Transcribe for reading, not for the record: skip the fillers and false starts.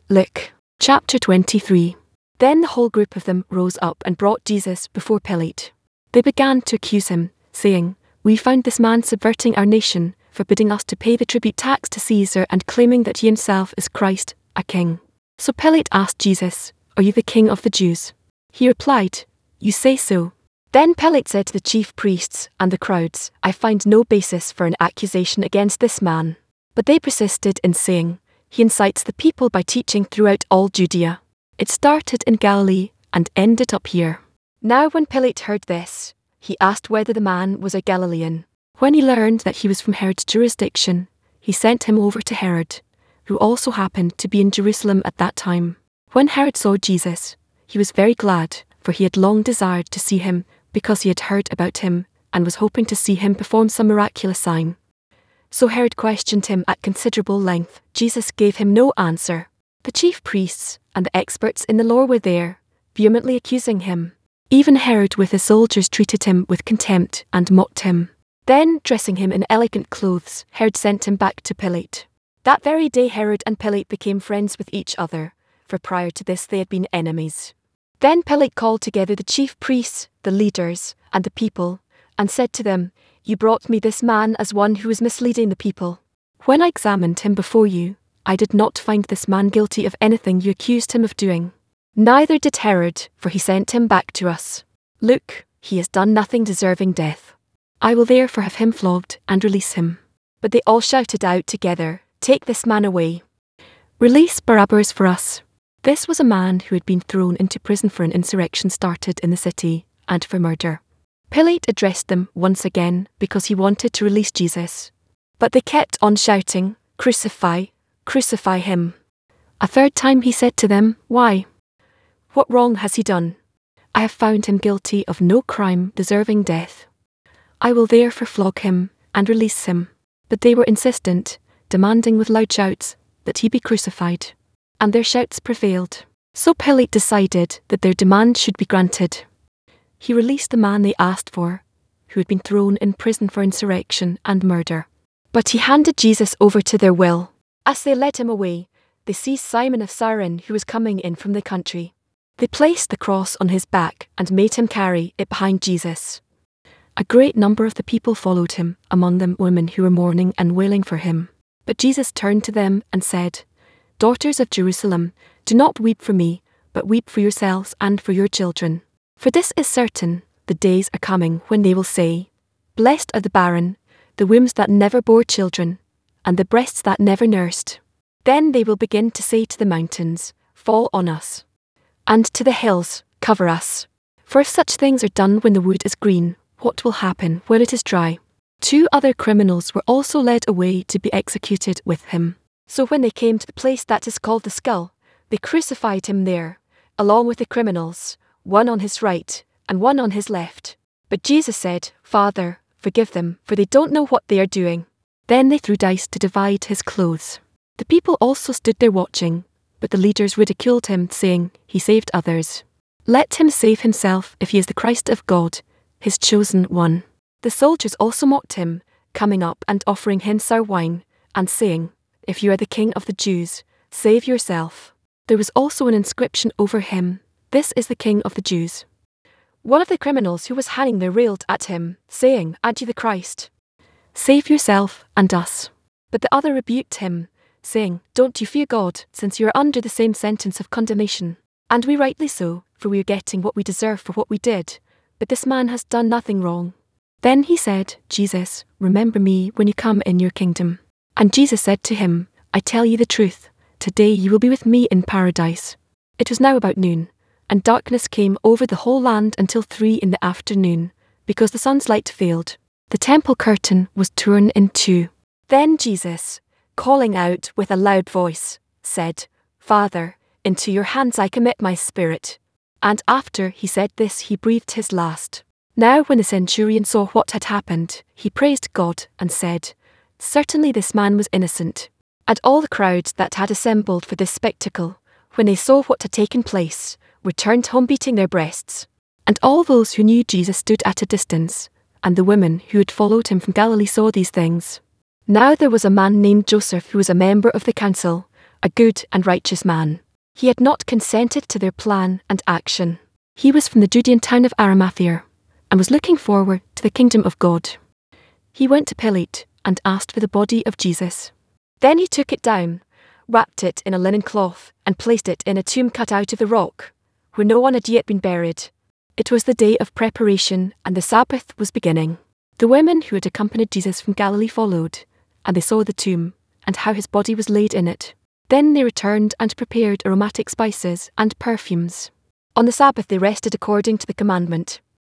Luke chapter 23. Then the whole group of them rose up and brought Jesus before Pilate. They began to accuse him, saying, "We found this man subverting our nation, forbidding us to pay the tribute tax to Caesar and claiming that he himself is Christ, a king." So Pilate asked Jesus, "Are you the king of the Jews?" He replied, "You say so." Then Pilate said to the chief priests and the crowds, "I find no basis for an accusation against this man." But they persisted in saying, "He incites the people by teaching throughout all Judea. It started in Galilee and ended up here." Now when Pilate heard this, he asked whether the man was a Galilean. When he learned that he was from Herod's jurisdiction, he sent him over to Herod, who also happened to be in Jerusalem at that time. When Herod saw Jesus, he was very glad, for he had long desired to see him because he had heard about him and was hoping to see him perform some miraculous sign. So Herod questioned him at considerable length. Jesus gave him no answer. The chief priests and the experts in the law were there, vehemently accusing him. Even Herod with his soldiers treated him with contempt and mocked him. Then, dressing him in elegant clothes, Herod sent him back to Pilate. That very day Herod and Pilate became friends with each other, for prior to this they had been enemies. Then Pilate called together the chief priests, the leaders, and the people, and said to them, "You brought me this man as one who is misleading the people. When I examined him before you, I did not find this man guilty of anything you accused him of doing. Neither did Herod, for he sent him back to us. Look, he has done nothing deserving death. I will therefore have him flogged and release him." But they all shouted out together, "Take this man away. Release Barabbas for us." This was a man who had been thrown into prison for an insurrection started in the city, and for murder. Pilate addressed them once again because he wanted to release Jesus. But they kept on shouting, "Crucify, crucify him." A third time he said to them, "Why? What wrong has he done? I have found him guilty of no crime deserving death. I will therefore flog him and release him." But they were insistent, demanding with loud shouts that he be crucified. And their shouts prevailed. So Pilate decided that their demand should be granted. He released the man they asked for, who had been thrown in prison for insurrection and murder. But he handed Jesus over to their will. As they led him away, they seized Simon of Cyrene, who was coming in from the country. They placed the cross on his back and made him carry it behind Jesus. A great number of the people followed him, among them women who were mourning and wailing for him. But Jesus turned to them and said, "Daughters of Jerusalem, do not weep for me, but weep for yourselves and for your children. For this is certain, the days are coming when they will say, 'Blessed are the barren, the wombs that never bore children, and the breasts that never nursed.' Then they will begin to say to the mountains, 'Fall on us,' and to the hills, 'Cover us.' For if such things are done when the wood is green, what will happen when it is dry?" 2 other criminals were also led away to be executed with him. So when they came to the place that is called the Skull, they crucified him there, along with the criminals, one on his right and one on his left. But Jesus said, "Father, forgive them, for they don't know what they are doing." Then they threw dice to divide his clothes. The people also stood there watching, but the leaders ridiculed him, saying, "He saved others. Let him save himself if he is the Christ of God, his chosen one." The soldiers also mocked him, coming up and offering him sour wine, and saying, "If you are the king of the Jews, save yourself." There was also an inscription over him, "This is the King of the Jews." One of the criminals who was hanging there railed at him, saying, "Aren't you the Christ? Save yourself and us." But the other rebuked him, saying, "Don't you fear God, since you are under the same sentence of condemnation. And we rightly so, for we are getting what we deserve for what we did. But this man has done nothing wrong." Then he said, "Jesus, remember me when you come in your kingdom." And Jesus said to him, "I tell you the truth, today you will be with me in paradise." It was now about noon, and darkness came over the whole land until 3 in the afternoon, because the sun's light failed. The temple curtain was torn in 2. Then Jesus, calling out with a loud voice, said, "Father, into your hands I commit my spirit." And after he said this, he breathed his last. Now when the centurion saw what had happened, he praised God and said, "Certainly this man was innocent." And all the crowds that had assembled for this spectacle, when they saw what had taken place, returned home beating their breasts. And all those who knew Jesus stood at a distance, and the women who had followed him from Galilee saw these things. Now there was a man named Joseph who was a member of the council, a good and righteous man. He had not consented to their plan and action. He was from the Judean town of Arimathea, and was looking forward to the kingdom of God. He went to Pilate and asked for the body of Jesus. Then he took it down, wrapped it in a linen cloth, and placed it in a tomb cut out of the rock, where no one had yet been buried. It was the day of preparation, and the Sabbath was beginning. The women who had accompanied Jesus from Galilee followed, and they saw the tomb, and how his body was laid in it. Then they returned and prepared aromatic spices and perfumes. On the Sabbath they rested according to the commandment.